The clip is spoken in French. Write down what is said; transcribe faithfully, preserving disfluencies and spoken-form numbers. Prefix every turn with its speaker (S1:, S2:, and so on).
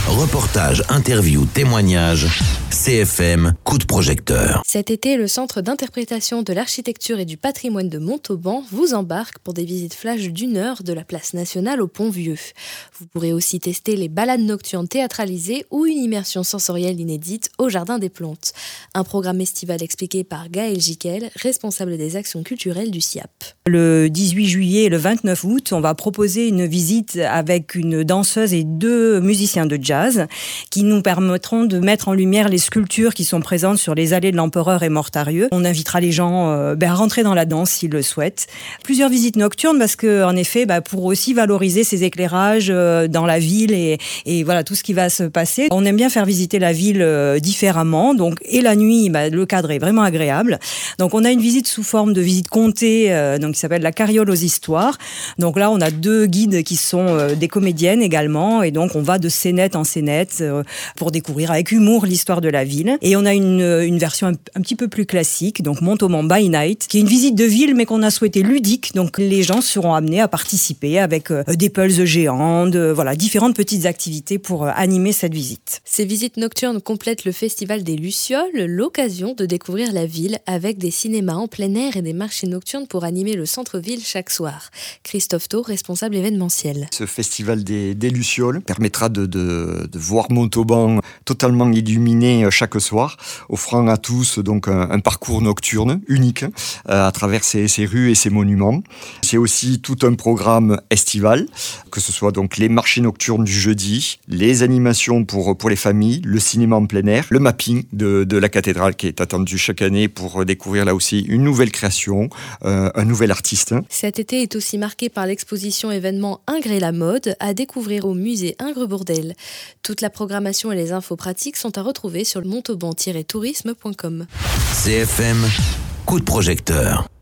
S1: Reportages, interviews, témoignages. C F M, coup de projecteur.
S2: Cet été, le Centre d'interprétation de l'architecture et du patrimoine de Montauban vous embarque pour des visites flash d'une heure de la place nationale au Pont-Vieux. Vous pourrez aussi tester les balades nocturnes théâtralisées ou une immersion sensorielle inédite au Jardin des Plantes. Un programme estival expliqué par Gaël Jiquel, responsable des actions culturelles du S I A P.
S3: Le dix-huit juillet et le vingt-neuf août, on va proposer une visite avec une danseuse et deux musiciens de jazz qui nous permettront de mettre en lumière les sculptures qui sont présentes sur les allées de l'Empereur et Mortarieux. On invitera les gens euh, ben, à rentrer dans la danse s'ils le souhaitent. Plusieurs visites nocturnes parce que, en effet, ben, pour aussi valoriser ces éclairages euh, dans la ville et, et voilà tout ce qui va se passer. On aime bien faire visiter la ville euh, différemment. Donc, et la nuit, ben, le cadre est vraiment agréable. Donc, on a une visite sous forme de visite comptée, euh, donc qui s'appelle la Carriole aux histoires. Donc là, on a deux guides qui sont euh, des comédiennes également, et donc on va de scénette en scénette euh, pour découvrir avec humour l'histoire de la ville. Et on a une, une version un, un petit peu plus classique, donc Montauban by Night, qui est une visite de ville, mais qu'on a souhaité ludique. Donc les gens seront amenés à participer avec euh, des pulses géantes, euh, voilà, différentes petites activités pour euh, animer cette visite.
S2: Ces visites nocturnes complètent le Festival des Lucioles, l'occasion de découvrir la ville avec des cinémas en plein air et des marchés nocturnes pour animer le centre-ville chaque soir. Christophe Thau, responsable événementiel.
S4: Ce festival des, des Lucioles permettra de, de, de voir Montauban totalement illuminé chaque soir, offrant à tous donc un, un parcours nocturne unique euh, à travers ces, ces rues et ces monuments. C'est aussi tout un programme estival, que ce soit donc les marchés nocturnes du jeudi, les animations pour, pour les familles, le cinéma en plein air, le mapping de, de la cathédrale qui est attendu chaque année pour découvrir là aussi une nouvelle création, euh, un nouvel artiste.
S2: Cet été est aussi marqué par l'exposition événement Ingres et la mode à découvrir au musée Ingres-Bourdelle. Toute la programmation et les infos pratiques sont à retrouver sur le montauban tiret tourisme point com.
S1: C F M, coup de projecteur.